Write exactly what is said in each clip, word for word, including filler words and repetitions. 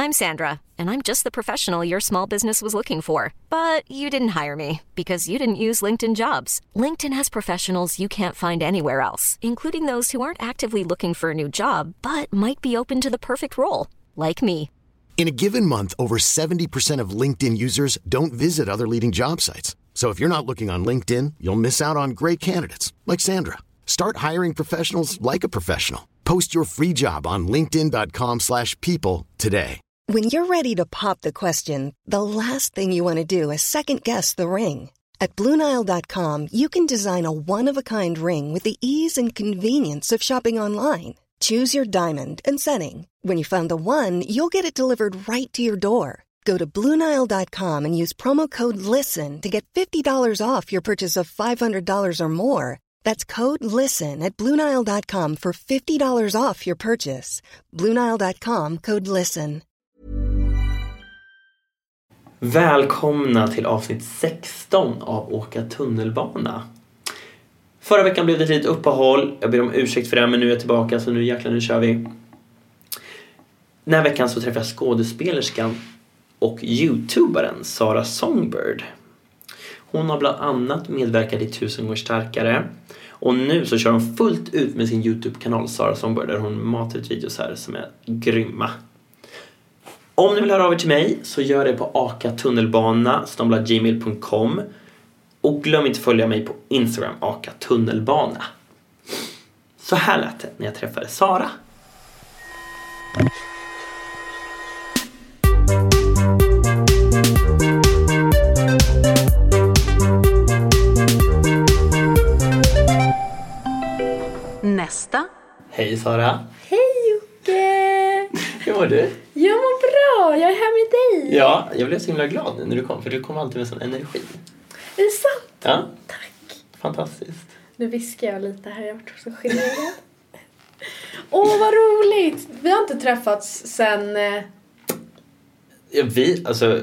I'm Sandra, and I'm just the professional your small business was looking for. But you didn't hire me because you didn't use LinkedIn Jobs. LinkedIn has professionals you can't find anywhere else, including those who aren't actively looking for a new job, but might be open to the perfect role, like me. In a given month, over seventy percent of LinkedIn users don't visit other leading job sites. So if you're not looking on LinkedIn, you'll miss out on great candidates like Sandra. Start hiring professionals like a professional. Post your free job on linkedin dot com slash people today. When you're ready to pop the question, the last thing you want to do is second-guess the ring. At Blue Nile dot com, you can design a one-of-a-kind ring with the ease and convenience of shopping online. Choose your diamond and setting. When you find the one, you'll get it delivered right to your door. Go to blue nile dot com and use promo code LISTEN to get fifty dollars off your purchase of five hundred dollars or more. That's code LISTEN at blue nile dot com for fifty dollars off your purchase. blue nile dot com, code LISTEN. Välkomna till avsnitt sexton av Åka tunnelbana. Förra veckan blev det ett litet uppehåll. Jag ber om ursäkt för det, men nu är jag tillbaka, så nu jäklar, nu kör vi. Den här veckan så träffade jag skådespelerskan och youtuberen Sara Songbird. Hon har bland annat medverkat i Tusen gånger starkare. Och nu så kör hon fullt ut med sin YouTube-kanal Sara Songbird, där hon matar ut videos här som är grymma. Om ni vill höra av er till mig så gör det på akatunnelbana snabel-a gmail punkt com. Och glöm inte följa mig på Instagram, akatunnelbana. Så här lät det när jag träffade Sara. Nästa. Hej Sara. Hej Jocke. Hur mår du? Jag mår bra, jag är här med dig. Ja, jag blev så himla glad när du kom, för du kom alltid med sån energi. Är det sant? Ja. Tack. Fantastiskt. Nu viskar jag lite här, jag har varit så generad. Åh, vad roligt. Vi har inte träffats sen... Eh... Ja, vi, alltså...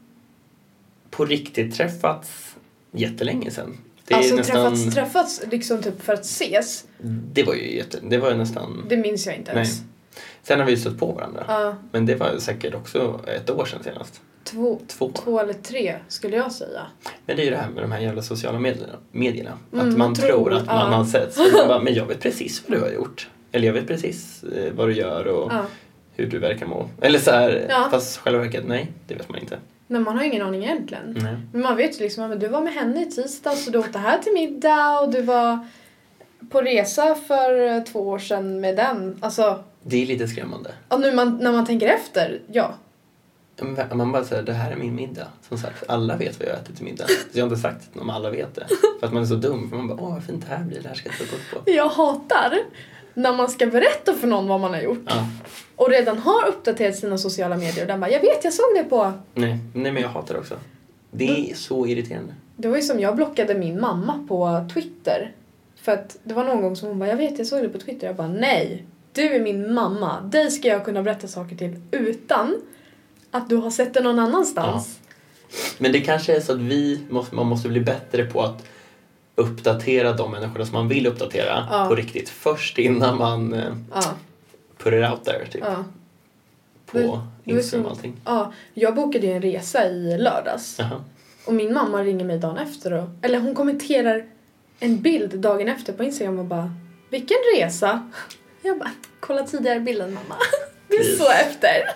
På riktigt träffats jättelänge sen. Det är alltså nästan... träffats, träffats liksom typ för att ses. Det var ju jätte... Det var ju nästan... Det minns jag inte ens. Nej. Sen har vi stått på varandra. Ja. Men det var säkert också ett år sedan senast. Två, två. två eller tre skulle jag säga. Men det är ju det här med de här jävla sociala medierna. medierna. Mm, att man, man tror, tror att man ja. har sett. Så man bara, men jag vet precis vad du har gjort. Eller jag vet precis eh, vad du gör och ja. hur du verkar må. Eller så här, ja. fast själva verket, nej, det vet man inte. Men man har ingen aning egentligen. Nej. Men man vet ju liksom att du var med henne i tisdag, så du åkte här till middag och du var på resa för två år sedan med den. Alltså, det är lite skrämmande. Och nu man, när man tänker efter, ja. Man bara säger, det här är min middag. Som sagt, alla vet vad jag äter till middag. Så jag har inte sagt att alla vet det. För att man är så dum. För man bara, åh vad fint det här blir, det här ska jag ta gott på. Jag hatar när man ska berätta för någon vad man har gjort. Ja. Och redan har uppdaterat sina sociala medier. Och den bara, jag vet, jag såg det på... Nej, nej men jag hatar det också. Det är mm. så irriterande. Det var ju som jag blockade min mamma på Twitter. För att det var någon gång som hon bara, jag vet, jag såg det på Twitter. Jag bara, nej, du är min mamma. Dig ska jag kunna berätta saker till utan att du har sett det någon annanstans. Ja. Men det kanske är så att vi måste, man måste bli bättre på att uppdatera de människorna som man vill uppdatera ja. på riktigt. Först innan man ja. put it out there typ. Ja. På det, Instagram och allting. Ja, jag bokade ju en resa i lördags. Jaha. Och min mamma ringer mig dagen efter. Och, eller hon kommenterar en bild dagen efter på Instagram och bara, vilken resa? Jag bara, kolla tidigare bilden mamma. Du är så efter.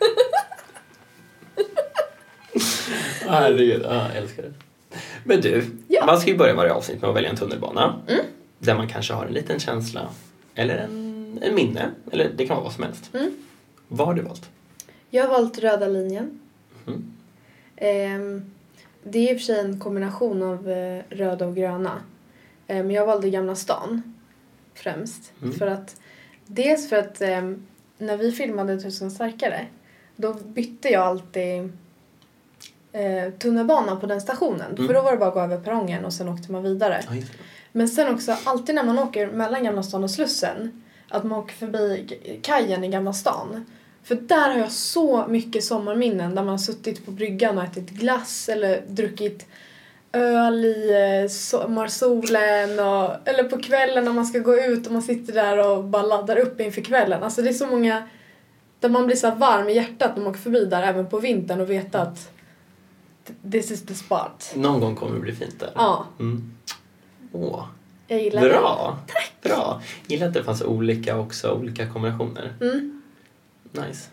Herregud, ja, jag älskar det. Men du, ja. man ska ju börja varje avsnitt med att välja en tunnelbana. Mm. Där man kanske har en liten känsla. Eller en, en minne. Eller det kan vara vad som helst. Mm. Vad har du valt? Jag har valt röda linjen. Mm. Eh, det är i och för sig en kombination av eh, röda och gröna. Eh, men jag valde Gamla stan främst. Mm. För att, dels för att eh, när vi filmade Tusen starkare, då bytte jag alltid eh, tunnelbana på den stationen. Mm. För då var det bara att gå över perrongen och sen åkte man vidare. Aj. Men sen också, alltid när man åker mellan Gamla stan och Slussen, att man åker förbi kajen i Gamla stan. För där har jag så mycket sommarminnen där man har suttit på bryggan och ätit glass eller druckit öl i sommarsolen. Och, eller på kvällen när man ska gå ut och man sitter där och bara laddar upp inför kvällen. Alltså det är så många Där man blir så varm i hjärtat när man åker förbi där även på vintern och vet att this is the spot. Någon gång kommer det bli fint där. Ja. Mm. Åh. Jag gillar Bra. det. Tack. Bra. Gillar att det fanns olika också, olika kombinationer. Mm. Nice.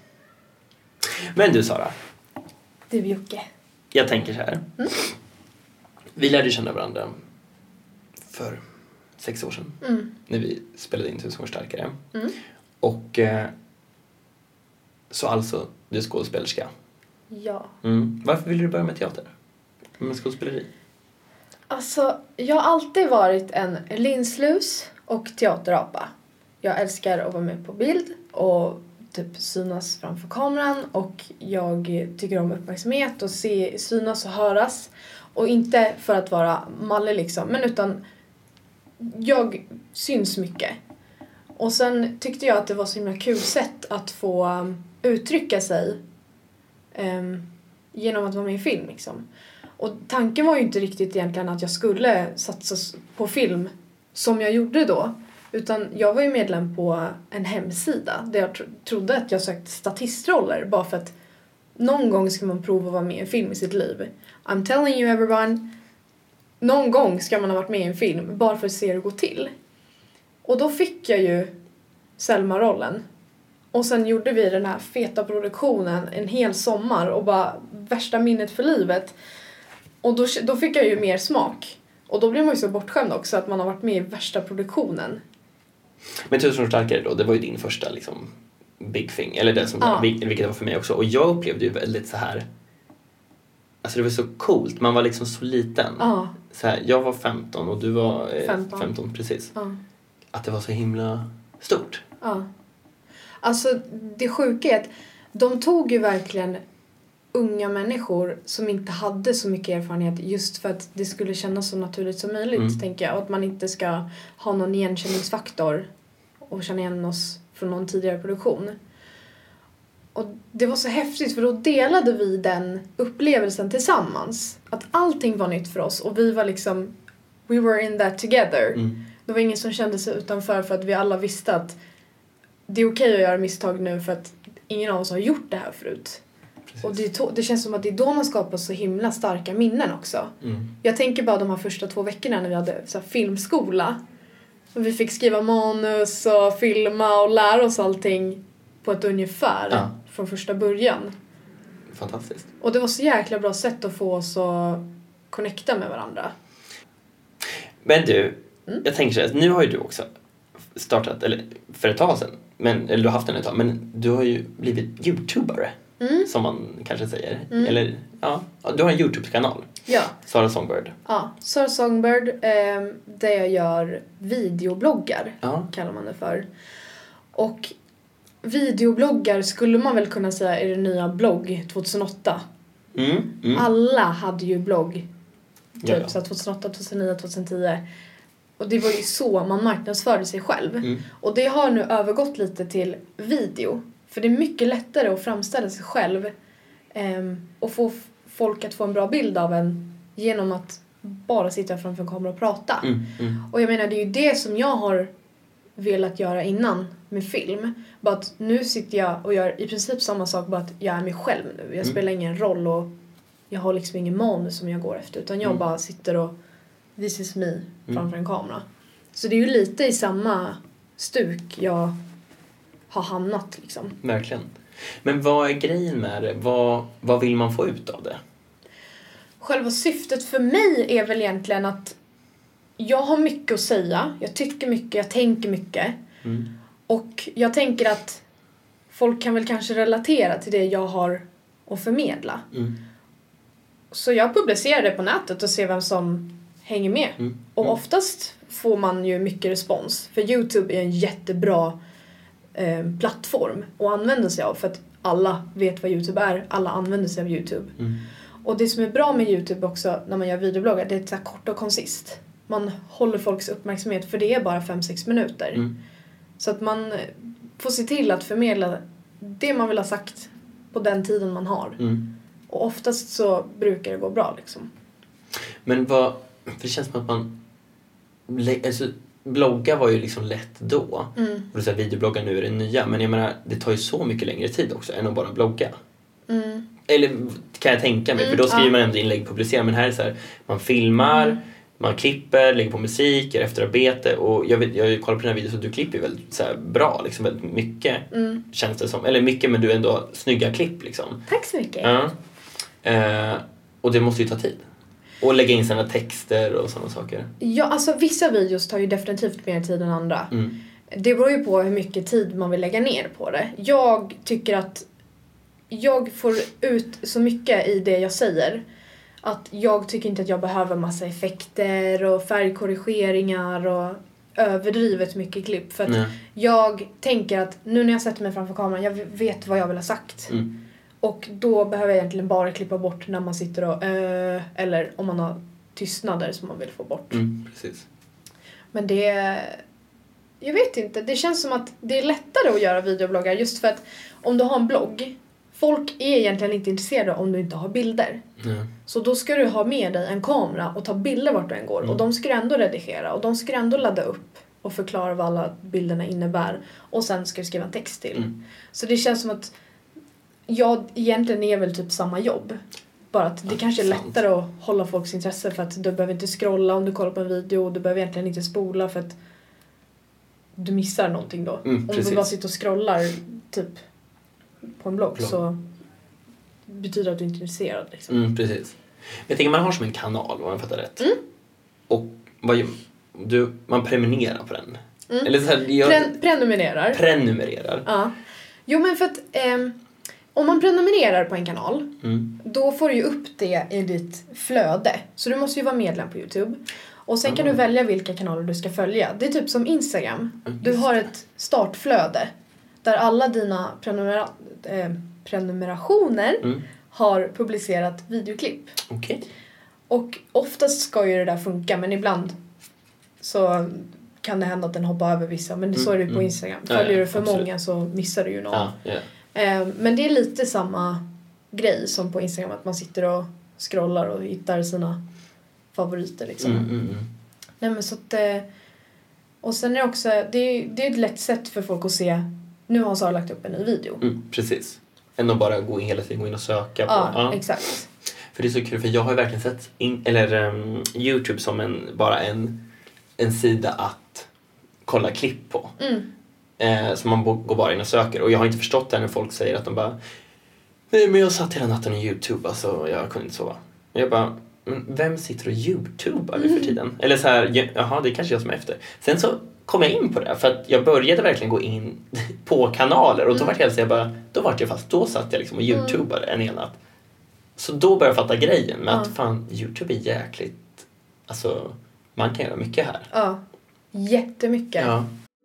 Men du Sara. Du Jocke. Jag tänker så här. Mm. Vi lärde känna varandra för sex år sedan. Mm. När vi spelade in Tusen år starkare. Mm. Och eh, så alltså, du är skådespelerska. Ja. Mm. Varför ville du börja med teater? Med skådespeleri? Alltså, jag har alltid varit en linslus och teaterapa. Jag älskar att vara med på bild och typ synas framför kameran. Och jag tycker om uppmärksamhet och se, synas och höras. Och inte för att vara mallig liksom, men utan jag syns mycket. Och sen tyckte jag att det var så himla kul sätt att få um, uttrycka sig um, genom att vara med i film liksom. Och tanken var ju inte riktigt egentligen att jag skulle satsa på film som jag gjorde då. Utan jag var ju medlem på en hemsida där jag tro- trodde att jag sökte statistroller bara för att någon gång ska man prova att vara med i en film i sitt liv. I'm telling you everyone, någon gång ska man ha varit med i en film bara för att se hur det går till. Och då fick jag ju Selma-rollen. Och sen gjorde vi den här feta produktionen en hel sommar och bara värsta minnet för livet. Och då, då fick jag ju mer smak. Och då blev man ju så bortskämd också att man har varit med i värsta produktionen. Men Tusen år starkare då, det var ju din första liksom big thing. Eller det som, ja. vilket det var för mig också. Och jag upplevde ju väldigt så här. Alltså det var så coolt. Man var liksom så liten. Ja. Så här, jag var femton och du var eh, femton. femton, precis. Ja. Att det var så himla stort. Ja. Alltså det sjuka är att de tog ju verkligen unga människor som inte hade så mycket erfarenhet just för att det skulle kännas så naturligt som möjligt, mm. tänker jag. Och att man inte ska ha någon igenkänningsfaktor och känna igen oss från någon tidigare produktion. Och det var så häftigt för då delade vi den upplevelsen tillsammans. Att allting var nytt för oss och vi var liksom, we were in that together. Mm. Det var ingen som kände sig utanför för att vi alla visste att det är okej att göra misstag nu för att ingen av oss har gjort det här förut. Precis. Och det, to- det känns som att det är då man skapar så himla starka minnen också. Mm. Jag tänker bara de här första två veckorna när vi hade så här, filmskola. Och vi fick skriva manus och filma och lära oss allting på ett ungefär ja. Från första början. Fantastiskt. Och det var så jäkla bra sätt att få oss att connecta med varandra. Men du, mm. jag tänker så här, nu har ju du också startat, eller för ett tag sedan, men, eller du har haft den ett tag, men du har ju blivit YouTubare, mm. som man kanske säger. Mm. Eller, ja, du har en YouTube-kanal. Ja. Sara Songbird. Ja, Sara Songbird, eh, där jag gör videobloggar, ja. kallar man det för. Och videobloggar skulle man väl kunna säga är det nya blogg tjugohundraåtta. Mm. Mm. Alla hade ju blogg. Typ ja, ja. så tjugohundraåtta, tjugohundranio, tjugohundratio. Och det var ju så man marknadsförde sig själv. Mm. Och det har nu övergått lite till video. För det är mycket lättare att framställa sig själv. Eh, och få f- folk att få en bra bild av en genom att bara sitta framför en kamera och prata. Mm. Mm. Och jag menar, det är ju det som jag har velat göra innan med film. Bara att nu sitter jag och gör i princip samma sak, bara att jag är mig själv nu. Jag mm. spelar ingen roll och jag har liksom ingen manus som jag går efter. Utan jag mm. bara sitter och this is me framför en kamera. Så det är ju lite i samma stuk jag har hamnat liksom. Verkligen. Men vad är grejen med det? Vad, vad vill man få ut av det? Själva syftet för mig är väl egentligen att jag har mycket att säga. Jag tycker mycket, jag tänker mycket. Mm. Och jag tänker att folk kan väl kanske relatera till det jag har att förmedla. Mm. Så jag publicerar det på nätet och ser vem som hänger med. Mm. Och Mm. oftast får man ju mycket respons. För YouTube är en jättebra eh, plattform att använda sig av. För att alla vet vad YouTube är. Alla använder sig av YouTube. Mm. Och det som är bra med YouTube också när man gör videobloggar, det är så här kort och konsist. Man håller folks uppmärksamhet för det är bara fem sex minuter. Mm. Så att man får se till att förmedla det man vill ha sagt på den tiden man har. Mm. Och oftast så brukar det gå bra liksom. Men vad, för det känns som att man, alltså, blogga var ju liksom lätt då. Mm. Och du säger videobloggar nu är det nya. Men jag menar, det tar ju så mycket längre tid också än att bara blogga. Mm. Eller kan jag tänka mig. Mm, för då skriver ja. man ändå inlägg, publicerar. Men här är det så här, man filmar, mm. man klipper, lägger på musik, gör efterarbete. Och jag, vet, jag kollar på dina videos och du klipper väldigt så här, bra. Liksom väldigt mycket mm. känns det som. Eller mycket, men du är ändå snygga klipp liksom. Tack så mycket. Ja. Eh, och det måste ju ta tid. Och lägga in sina texter och sådana saker. Ja, alltså vissa videos tar ju definitivt mer tid än andra. Mm. Det beror ju på hur mycket tid man vill lägga ner på det. Jag tycker att jag får ut så mycket i det jag säger. Att jag tycker inte att jag behöver massa effekter och färgkorrigeringar och överdrivet mycket klipp. För att Nej. jag tänker att nu när jag sätter mig framför kameran, jag vet vad jag vill ha sagt. Mm. Och då behöver jag egentligen bara klippa bort när man sitter och äh, eller om man har tystnader som man vill få bort. Mm, precis. Men det, jag vet inte, det känns som att det är lättare att göra videobloggar just för att om du har en blogg, folk är egentligen inte intresserade om du inte har bilder. Mm. Så då ska du ha med dig en kamera och ta bilder vart du än går. Mm. Och de ska du ändå redigera och de ska du ändå ladda upp och förklara vad alla bilderna innebär. Och sen ska du skriva en text till. Mm. Så det känns som att jag egentligen är väl typ samma jobb. Bara att det ja, kanske är sant. lättare att hålla folks intresse för att du behöver inte scrolla om du kollar på en video och du behöver egentligen inte spola för att du missar någonting då. Mm, om precis. du bara sitter och scrollar typ på en blogg, blogg. så betyder det att du inte är intresserad. Liksom. Mm, precis. Men jag tänker man har som en kanal, om jag fattar rätt. Mm. Och vad gör, du, man prenumererar på den. Mm. Eller så här, jag, Pren- prenumererar. Prenumererar. Ja. Jo, men för att eh, om man prenumererar på en kanal, mm. då får du ju upp det i ditt flöde. Så du måste ju vara medlem på YouTube. Och sen kan ah. du välja vilka kanaler du ska följa. Det är typ som Instagram. Mm. Du har ett startflöde där alla dina prenumera- eh, prenumerationer mm. har publicerat videoklipp. Okej. Okay. Och oftast ska ju det där funka, men ibland så kan det hända att den hoppar över vissa. Men det mm. så är det på Instagram. Följer ja, ja, du för absolut. många så missar du ju någon. Ah, yeah. eh, men det är lite samma grej som på Instagram. Att man sitter och scrollar och hittar sina favoriter liksom. Mm, mm, mm. Nej, men så att, eh, och sen är det också, det är, det är ett lätt sätt för folk att se, nu har Sara lagt upp en ny video. Mm, precis. Än att bara gå in hela tiden gå in och söka på. Ja, ja, exakt. För det är så kul, för jag har ju verkligen sett in, eller um, YouTube som en, bara en, en sida att kolla klipp på. Mm. Eh, så man går bara in och söker. Och jag har inte förstått det när folk säger att de bara, nej men jag satt hela natten i YouTube, alltså jag kunde inte sova. Och jag bara, men vem sitter och YouTubar nu för tiden? Eller så här, jaha, det är kanske jag som är efter. Sen så kom jag in på det, för att jag började verkligen gå in på kanaler. Och då var det helt så jag bara, då var jag fast, då satt jag liksom och YouTubade en hel natt. Så då började jag fatta grejen med ja. att fan, YouTube är jäkligt, alltså man kan göra mycket här. Ja, jättemycket. Ja.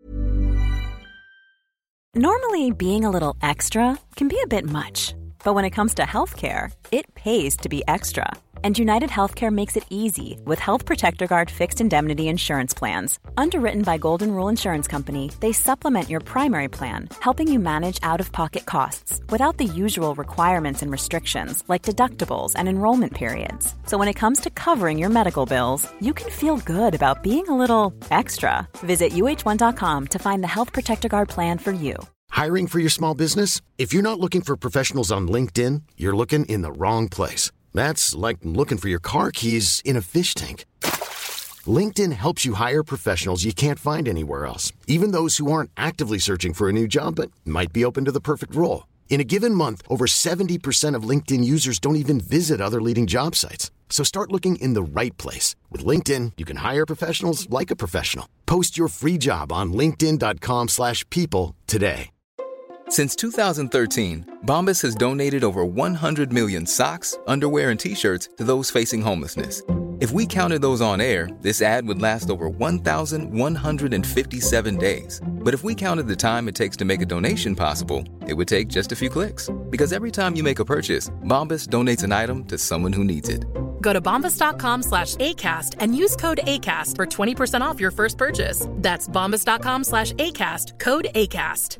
Normally, being a little extra can be a bit much. But when it comes to healthcare, it pays to be extra. And United Healthcare makes it easy with Health Protector Guard fixed indemnity insurance plans. Underwritten by Golden Rule Insurance Company, they supplement your primary plan, helping you manage out-of-pocket costs without the usual requirements and restrictions like deductibles and enrollment periods. So when it comes to covering your medical bills, you can feel good about being a little extra. Visit U H one dot com to find the Health Protector Guard plan for you. Hiring for your small business? If you're not looking for professionals on LinkedIn, you're looking in the wrong place. That's like looking for your car keys in a fish tank. LinkedIn helps you hire professionals you can't find anywhere else, even those who aren't actively searching for a new job but might be open to the perfect role. In a given month, over seventy percent of LinkedIn users don't even visit other leading job sites. So start looking in the right place. With LinkedIn, you can hire professionals like a professional. Post your free job on linkedin dot com slash people today. Since two thousand thirteen, Bombas has donated over one hundred million socks, underwear, and T-shirts to those facing homelessness. If we counted those on air, this ad would last over one thousand one hundred fifty-seven days. But if we counted the time it takes to make a donation possible, it would take just a few clicks. Because every time you make a purchase, Bombas donates an item to someone who needs it. Go to bombas dot com slash ACAST and use code ACAST for twenty percent off your first purchase. That's bombas dot com slash ACAST, code ACAST.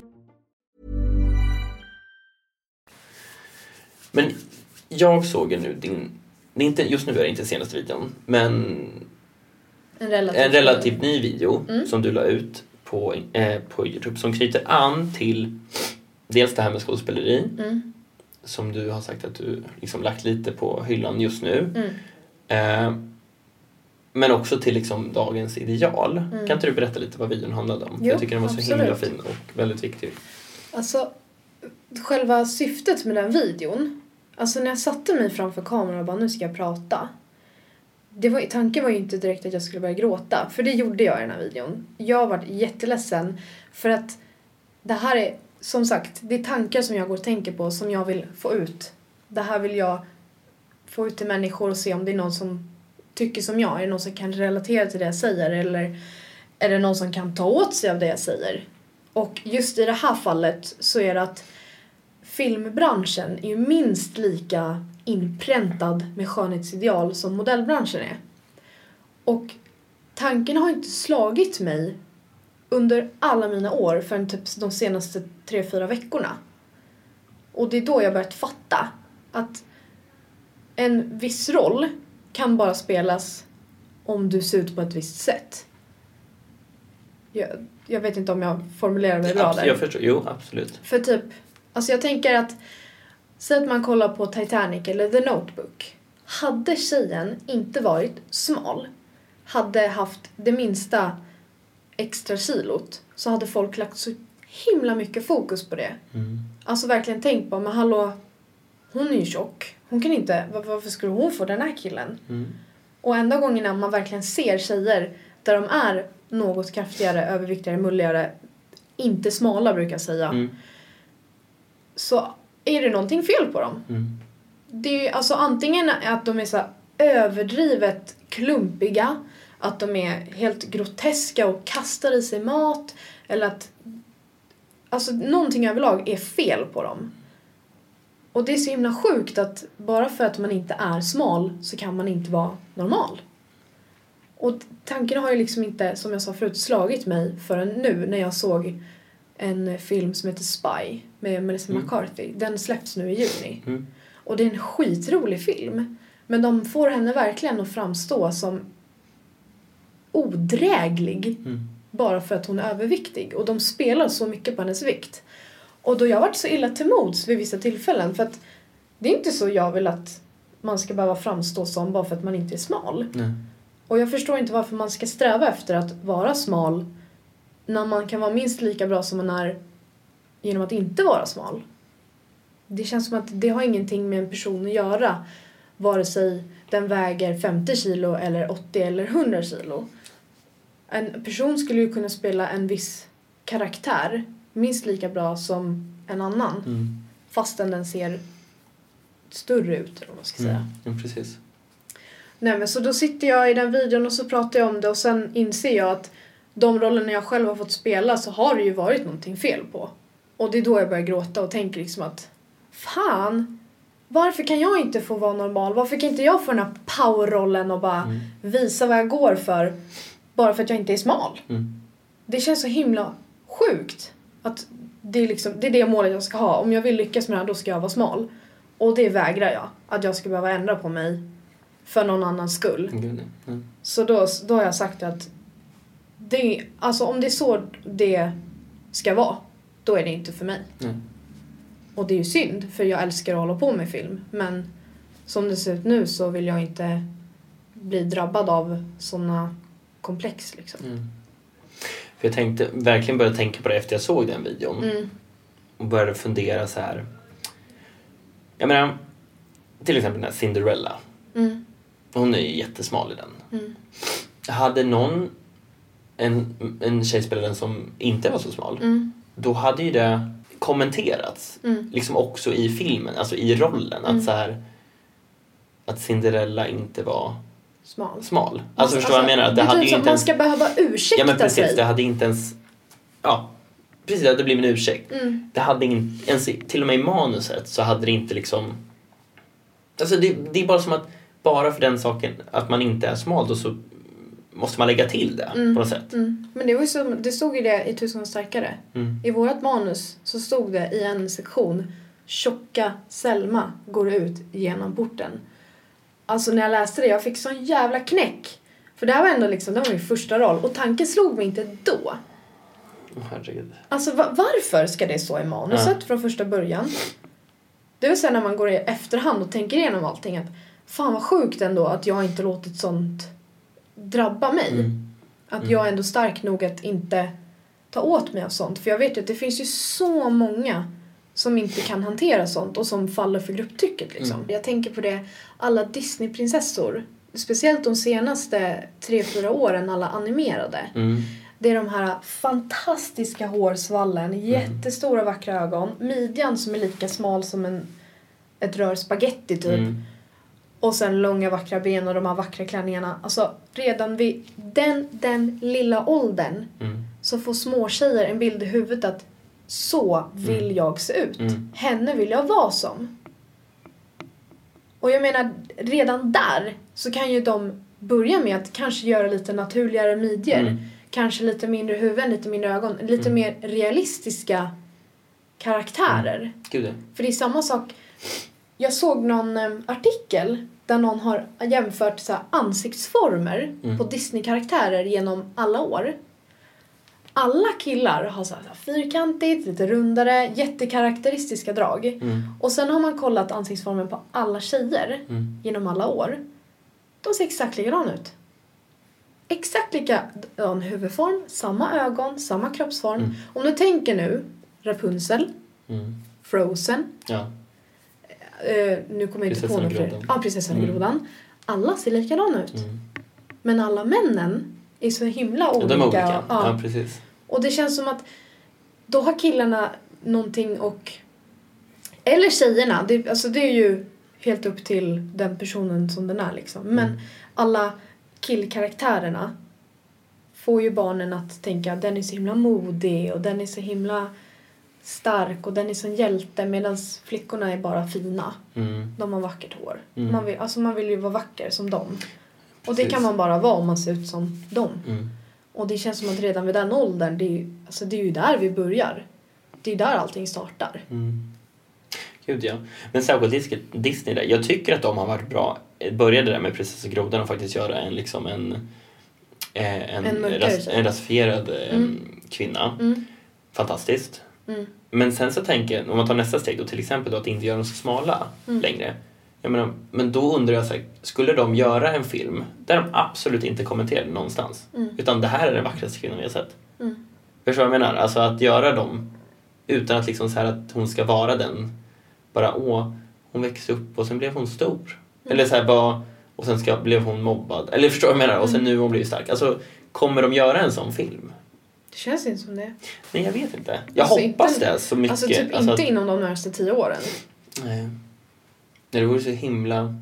Men jag såg ju nu din, det är inte, just nu är det inte senaste videon, men En relativt, en relativt ny video mm. som du la ut på, eh, på YouTube som knyter an till dels det här med skådespeleri mm. som du har sagt att du liksom lagt lite på hyllan just nu. Mm. Eh, men också till liksom dagens ideal. Mm. Kan inte du berätta lite vad videon handlade om? Jo, jag tycker den var så absolut. himla fin och väldigt viktig. Alltså, själva syftet med den videon, alltså när jag satte mig framför kameran och bara nu ska jag prata. Det var, tanken var ju inte direkt att jag skulle börja gråta, för det gjorde jag i den här videon. Jag var jätteledsen för att det här är, som sagt, det är tankar som jag går och tänker på som jag vill få ut. Det här vill jag få ut till människor och se om det är någon som tycker som jag. Är det någon som kan relatera till det jag säger, eller är det någon som kan ta åt sig av det jag säger? Och just i det här fallet så är det att filmbranschen är ju minst lika inpräntad med skönhetsideal som modellbranschen är. Och tanken har inte slagit mig under alla mina år förrän typ de senaste tre, fyra veckorna. Och det är då jag börjat fatta att en viss roll kan bara spelas om du ser ut på ett visst sätt. Jag, jag vet inte om jag formulerar mig bra där. Jag förstår, jo, absolut. För typ, alltså jag tänker att säg att man kollar på Titanic eller The Notebook. Hade tjejen inte varit smal, hade haft det minsta extra kilot, så hade folk lagt så himla mycket fokus på det. Mm. Alltså verkligen tänk på, men hallå, hon är ju tjock. Hon kan inte, var, varför skulle hon få den här killen? Mm. Och enda gångerna man verkligen ser tjejer där de är något kraftigare, överviktigare, mulligare, inte smala brukar jag säga. Mm. Så är det någonting fel på dem. Mm. Det är alltså antingen att de är så överdrivet klumpiga, att de är helt groteska och kastar i sig mat, eller att alltså någonting överlag är fel på dem. Och det är så himla sjukt att bara för att man inte är smal så kan man inte vara normal. Och tanken har ju liksom inte, som jag sa förut, slagit mig förrän nu när jag såg en film som heter Spy med Melissa Mm. McCarthy. Den släpps nu i juni. Mm. Och det är en skitrolig film. Men de får henne verkligen att framstå som odräglig. Mm. Bara för att hon är överviktig. Och de spelar så mycket på hennes vikt. Och då har jag varit så illa till mods vid vissa tillfällen. För att det är inte så jag vill att man ska behöva framstå som bara för att man inte är smal. Nej. Och jag förstår inte varför man ska sträva efter att vara smal när man kan vara minst lika bra som man är genom att inte vara smal. Det känns som att det har ingenting med en person att göra. Vare sig den väger femtio kilo eller åttio eller hundra kilo. En person skulle ju kunna spela en viss karaktär minst lika bra som en annan. Mm. Fastän den ser större ut, eller vad man ska säga. Mm. Ja, precis. Nej, men så då sitter jag i den videon och så pratar jag om det. Och sen inser jag att de rollerna jag själv har fått spela så har det ju varit någonting fel på. Och det är då jag börjar gråta och tänker liksom att fan, varför kan jag inte få vara normal? Varför kan inte jag få den här powerrollen och bara Mm. visa vad jag går för bara för att jag inte är smal? Mm. Det känns så himla sjukt att det är, liksom, det är det målet jag ska ha. Om jag vill lyckas med det här, då ska jag vara smal. Och det vägrar jag. Att jag ska behöva ändra på mig för någon annans skull. Mm. Mm. Så då, då har jag sagt att det, alltså om det är så det ska vara, då är det inte för mig. Mm. Och det är ju synd, för jag älskar att hålla på med film. Men som det ser ut nu så vill jag inte bli drabbad av såna komplex liksom. Mm. För jag tänkte, verkligen började tänka på det efter jag såg den videon. Mm. Och började fundera så här. Jag menar, till exempel den här Cinderella. Mm. Hon är ju jättesmal i den. Mm. Hade någon, en, en tjej spelade den som inte var så smal. Mm. Då hade ju det kommenterats. Mm. Liksom också i filmen, alltså i rollen. Mm. Att så här, att Cinderella inte var Smal. smal. Alltså förstår vad jag menar? Att det är hade typ ju som inte man ens... ska behöva ursäkta Ja men precis, sig. det hade inte ens... Ja, precis, det hade blivit en ursäkt. Mm. Det hade inte ens, till och med i manuset så hade det inte liksom... Alltså det, det är bara som att bara för den saken att man inte är smal då så måste man lägga till det Mm. på något sätt. Mm. Men det var ju så, det stod ju det i Tusen gånger starkare. Mm. I vårat manus så stod det i en sektion: tjocka Selma går ut genom porten. Alltså när jag läste det, jag fick sån jävla knäck. För det här var ändå liksom, det var min första roll. Och tanken slog mig inte då. Herregud. Alltså va- varför ska det stå i manuset ja. från första början? Det är så när man går i efterhand och tänker igenom allting. Att fan vad sjukt ändå att jag inte låtit sånt drabba mig. Mm. Att mm. jag är ändå stark nog att inte ta åt mig av sånt. För jag vet ju att det finns ju så många som inte kan hantera sånt. Och som faller för grupptrycket liksom. Mm. Jag tänker på det, alla Disney-prinsessor. Speciellt de senaste tre, fyra åren, alla animerade. Mm. Det är de här fantastiska hårsvallen, mm. jättestora vackra ögon. Midjan som är lika smal som en, ett rör spaghetti typ. Mm. Och sen långa vackra ben och de här vackra klänningarna. Alltså redan vid den, den lilla åldern mm. så får små tjejer en bild i huvudet att så vill mm. jag se ut. Mm. Henne vill jag vara som. Och jag menar, redan där så kan ju de börja med att kanske göra lite naturligare midjor. Mm. Kanske lite mindre huvuden, lite mindre ögon. Lite mm. mer realistiska karaktärer. Mm. Gud. För det är samma sak. Jag såg någon um, artikel där någon har jämfört så här, ansiktsformer mm. på Disney-karaktärer genom alla år. Alla killar har så här, så här, fyrkantigt, lite rundare, jättekaraktäristiska drag. Mm. Och sen har man kollat ansiktsformen på alla tjejer mm. genom alla år. De ser exakt likadana ut. Exakt likadan huvudform, samma ögon, samma kroppsform. Mm. Om du tänker nu, Rapunzel, mm. Frozen. Ja. Uh, nu kommer jag inte på något. Ja, prinsessan mm. grodan. Alla ser likadana ut. Mm. Men alla männen är så himla olika. Ja, de är olika. Ja. Ja, precis. Och det känns som att då har killarna någonting och... Eller tjejerna. Det, alltså det är ju helt upp till den personen som den är liksom. Men mm. alla killkaraktärerna får ju barnen att tänka att den är så himla modig och den är så himla stark och den är så en hjälte, medan flickorna är bara fina. Mm. De har vackert hår. Mm. Man vill, alltså man vill ju vara vacker som dem. Precis. Och det kan man bara vara om man ser ut som dem. Mm. Och det känns som att redan vid den åldern, det är ju, alltså det är ju där vi börjar. Det är ju där allting startar. Mm. Gud ja. Men särskilt Disney där. Jag tycker att de har varit bra. Började där med Prinsessan och grodan och faktiskt göra en liksom en en, en, ras, en rasifierad mm. kvinna. Mm. Fantastiskt. Mm. Men sen så tänker jag, om man tar nästa steg då, till exempel då, att inte göra dem så smala mm. längre. Jag menar, men då undrar jag så här, skulle de göra en film där de absolut inte kommenterar någonstans, mm. utan det här är den vackraste kvinnan vi har sett. Mm. Förstår vad jag menar? Alltså att göra dem utan att liksom så här att hon ska vara den, bara åh, hon växte upp och sen blev hon stor. Mm. Eller så här bara, och sen ska, blev hon mobbad. Eller förstår vad jag menar? Och sen nu hon blir stark. Alltså, kommer de göra en sån film? Det känns inte som det. Nej, jag vet inte. Jag alltså hoppas inte, det så mycket. Alltså typ alltså, inte att, inom de närmaste tio åren. Nej. Nej, det vore så himla...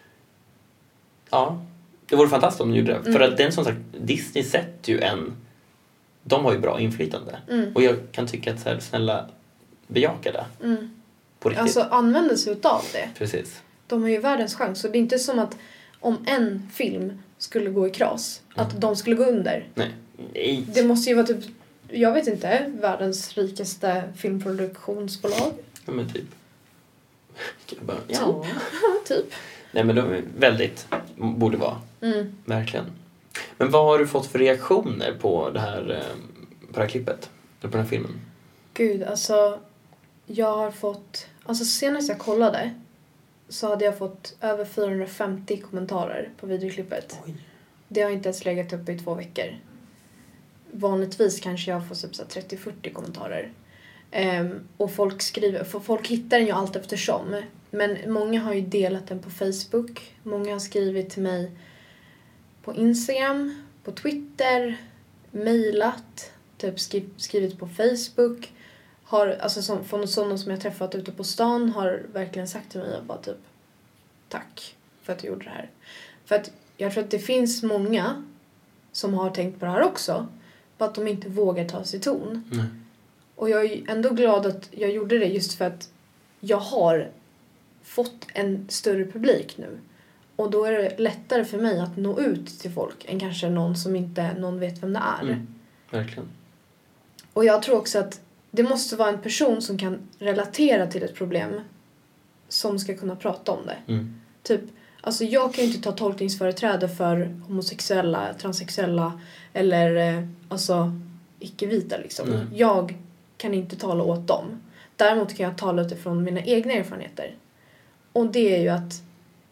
Ja, det vore fantastiskt om de gjorde det. Mm. För att den som sagt, Disney sätter ju en... De har ju bra inflytande. Mm. Och jag kan tycka att så här, snälla, bejaka det. Mm. På riktigt. Alltså använder sig utav det. Precis. De har ju världens chans. Så det är inte som att om en film skulle gå i kras, mm. att de skulle gå under. Nej. Nej. Det måste ju vara typ, jag vet inte, världens rikaste filmproduktionsbolag. Ja, men typ. Bara, ja, typ. Nej, men de är väldigt, borde vara. Mm. Verkligen. Men vad har du fått för reaktioner på det här, på det här klippet? Eller på den här filmen? Gud, alltså jag har fått, alltså senast jag kollade så hade jag fått över fyrahundrafemtio kommentarer på videoklippet. Oj. Det har inte ens legat uppe i två veckor. Vanligtvis kanske jag får typ så trettio till fyrtio kommentarer. Um, och folk skriver, för folk hittar den ju allt eftersom. Men många har ju delat den på Facebook. Många har skrivit till mig på Instagram, på Twitter, mejlat, typ skri- skrivit på Facebook. Har, alltså som, från sådana som jag träffat ute på stan har verkligen sagt till mig bara typ tack för att du gjorde det här. För att jag tror att det finns många som har tänkt på det här också, på att de inte vågar ta sig ton. Mm. Och jag är ändå glad att jag gjorde det just för att jag har fått en större publik nu. Och då är det lättare för mig att nå ut till folk än kanske någon som inte någon vet vem det är. Mm. Verkligen. Och jag tror också att det måste vara en person som kan relatera till ett problem som ska kunna prata om det. Mm. Typ Alltså jag kan ju inte ta tolkningsföreträde för homosexuella, transsexuella eller eh, alltså icke-vita liksom. Mm. Jag kan inte tala åt dem. Däremot kan jag tala utifrån mina egna erfarenheter. Och det är ju att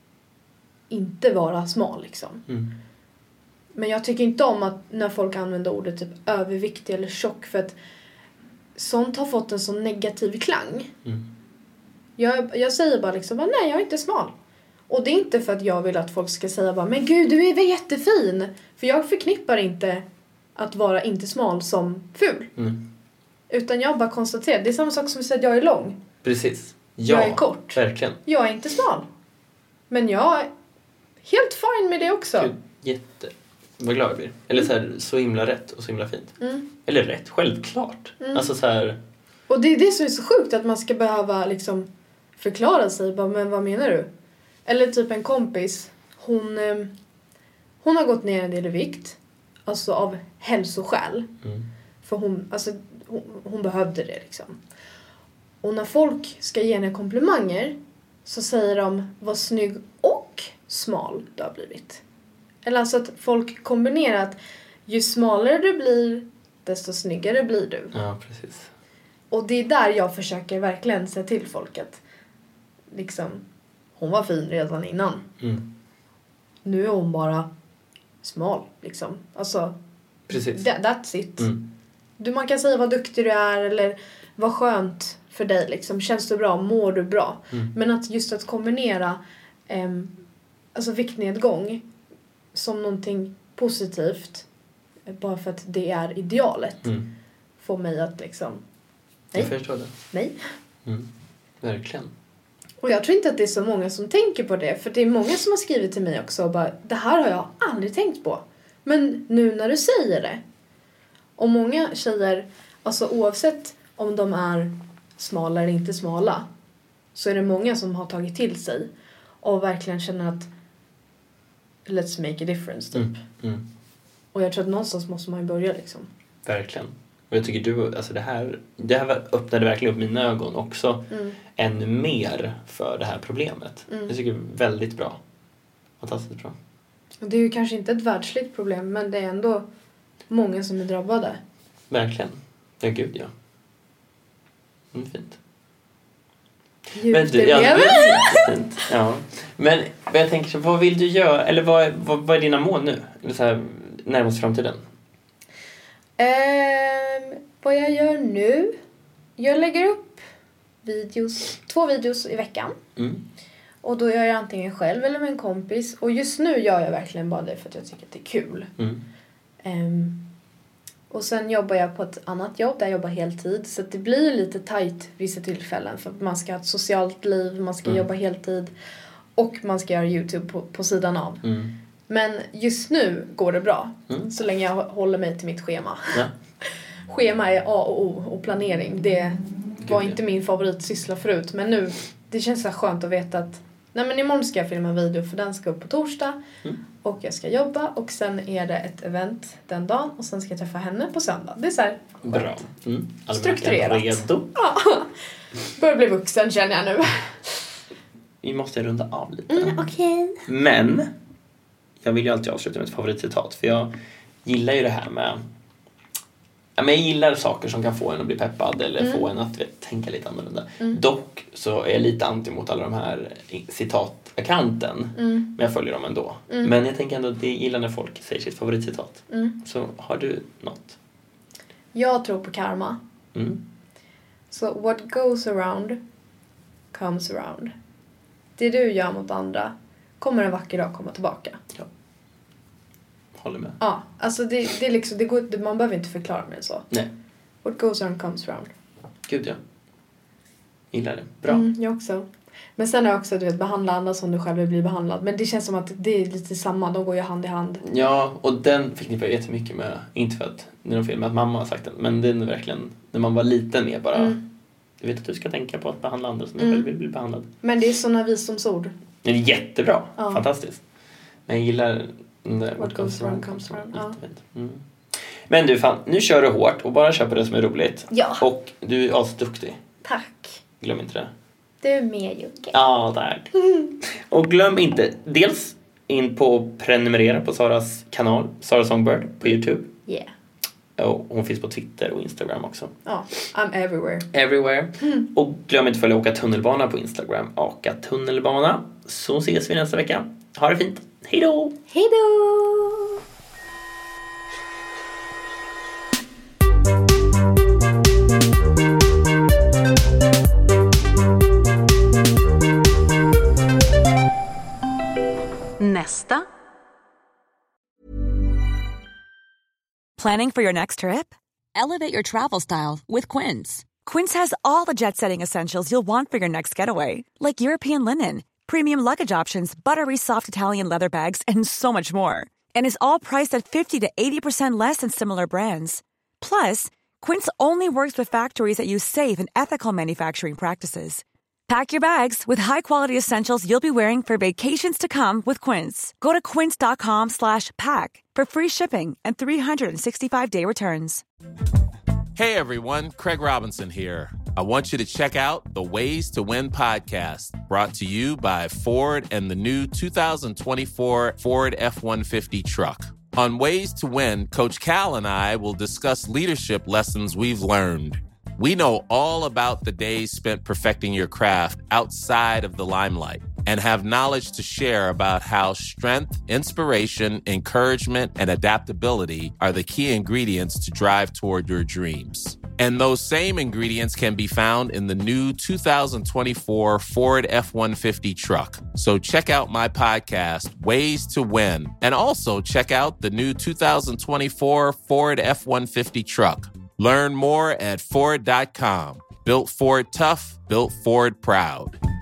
inte vara smal liksom. Mm. Men jag tycker inte om att när folk använder ordet typ överviktig eller tjock, för att sånt har fått en sån negativ klang. Mm. Jag, jag säger bara liksom, nej jag är inte smal. Och det är inte för att jag vill att folk ska säga bara, men gud du är väl jättefin. För jag förknippar inte att vara inte smal som ful. Mm. Utan jag bara konstaterar, det är samma sak som att säga att jag är lång. Precis. Ja, jag är kort. Verkligen. Jag är inte smal. Men jag är helt fine med det också. Gud, jätte. Vad glad jag blir. Eller så här, så himla rätt och så himla fint. Mm. Eller rätt, självklart. Mm. Alltså så här. Och det är det som är så sjukt, att man ska behöva liksom förklara sig. Bara, men vad menar du? Eller typ en kompis. Hon, eh, hon har gått ner en del i vikt. Alltså av hälsoskäl. Mm. För hon, alltså, hon, hon behövde det liksom. Och när folk ska ge henne komplimanger så säger de vad snygg och smal du har blivit. Eller alltså att folk kombinerar att ju smalare du blir desto snyggare blir du. Ja, precis. Och det är där jag försöker verkligen säga till folk att liksom, hon var fin redan innan. Mm. Nu är hon bara smal liksom. Alltså, precis. That, that's it. Mm. Du, man kan säga vad duktig du är eller vad skönt för dig liksom. Känns du bra? Mår du bra? Mm. Men att just att kombinera eh, alltså viktnedgång som någonting positivt bara för att det är idealet Mm. får mig att liksom nej. Jag förstår det. Nej. Mm. Verkligen. Och jag tror inte att det är så många som tänker på det. För det är många som har skrivit till mig också och bara, det här har jag aldrig tänkt på. Men nu när du säger det. Och många tjejer, alltså oavsett om de är smala eller inte smala, så är det många som har tagit till sig och verkligen känner att let's make a difference typ. Mm. Mm. Och jag tror att någonstans måste man ju börja liksom. Verkligen. Och jag tycker du, alltså det här, det här öppnade verkligen upp mina ögon också Mm. ännu mer för det här problemet. Mm. Jag tycker det är väldigt bra. Fantastiskt bra. Och det är ju kanske inte ett världsligt problem, men det är ändå många som är drabbade. Verkligen. Ja, gud ja. Mm, fint. Djupt Men du, i ja, lever. det är fint. Ja. Men jag tänker så, vad vill du göra? Eller vad, vad, vad är dina mål nu? Eller så här, närmast framtiden? Eh, vad jag gör nu? Jag lägger upp videos, två videos i veckan. Mm. Och då gör jag antingen själv eller med en kompis. Och just nu gör jag verkligen bara det för att jag tycker att det är kul. Mm. Um, och sen jobbar jag på ett annat jobb där jag jobbar heltid. Så att det blir lite tajt vissa tillfällen. För att man ska ha ett socialt liv, man ska Mm. jobba heltid. Och man ska göra YouTube på, på sidan av. Mm. Men just nu går det bra. Mm. Så länge jag håller mig till mitt schema. Ja. Schema är A och O och planering. Det var ja. inte min favoritsyssla förut. Men nu, det känns så skönt att veta att nej men imorgon ska jag filma en video för den ska upp på torsdag. Mm. Och jag ska jobba och sen är det ett event den dagen. Och sen ska jag träffa henne på söndag. Det är så här Bra. Mm. strukturerat. Redo. Ja. Börjar bli vuxen känner jag nu. Vi måste runda av lite. Mm, okej. Okay. Men jag vill ju alltid avsluta med ett favoritcitat. För jag gillar ju det här med... Ja, men jag gillar saker som kan få en att bli peppad. Eller mm. få en att vet, tänka lite annorlunda. Mm. Dock så är jag lite anti mot alla de här citataccounten. Mm. Men jag följer dem ändå. Mm. Men jag tänker ändå att det gillar när folk säger sitt favoritcitat. Mm. Så har du något? Jag tror på karma. Mm. Så so what goes around comes around. Det du gör mot andra kommer en vacker dag komma tillbaka. Ja. Håller med. Ja, alltså det, det är liksom, det går, man behöver inte förklara mer så. Nej. What goes around comes around. Gud ja. Gillar det. Bra. Mm, jag också. Men sen är också, du vet, behandla andra som du själv vill bli behandlad. Men det känns som att det är lite samma, de går ju hand i hand. Ja, och den förknippar jag jättemycket med, inte för att det är någon fel med att mamma har sagt den, men den är verkligen, när man var liten är bara, mm. du vet att du ska tänka på att behandla andra som du mm. själv vill bli behandlad. Men det är sådana visdomsord. Det är jättebra, ja. Fantastiskt. Men jag gillar What, what goes around comes around. Ja. Mm. Men du, fan, nu kör du hårt och bara kör på det som är roligt. Ja. Och du är alltså duktig. Tack. Glöm inte det. Du är med, Jocke. Ja, tack. Och glöm inte, dels in på och prenumerera på Saras kanal, Sara Songbird på YouTube. Yeah. Och hon finns på Twitter och Instagram också. Ja, oh, I'm everywhere. Everywhere. Mm. Och glöm inte att följa Åka tunnelbana på Instagram. Åka tunnelbana. Så ses vi nästa vecka. Ha det fint. Hej då! Hej då! Nästa. Planning for your next trip? Elevate your travel style with Quince. Quince has all the jet-setting essentials you'll want for your next getaway, like European linen, premium luggage options, buttery soft Italian leather bags, and so much more. And is all priced at fifty to eighty percent less than similar brands. Plus, Quince only works with factories that use safe and ethical manufacturing practices. Pack your bags with high-quality essentials you'll be wearing for vacations to come with Quince. Go to quince.com slash pack for free shipping and three sixty-five day returns. Hey everyone, Craig Robinson here. I want you to check out the Ways to Win podcast, brought to you by Ford and the new two thousand twenty-four Ford F one fifty truck. On Ways to Win, Coach Cal and I will discuss leadership lessons we've learned. We know all about the days spent perfecting your craft outside of the limelight and have knowledge to share about how strength, inspiration, encouragement, and adaptability are the key ingredients to drive toward your dreams. And those same ingredients can be found in the new two thousand twenty-four Ford F one fifty truck. So check out my podcast, Ways to Win, and also check out the new two thousand twenty-four Ford F one fifty truck. Learn more at Ford dot com. Built Ford tough, built Ford proud.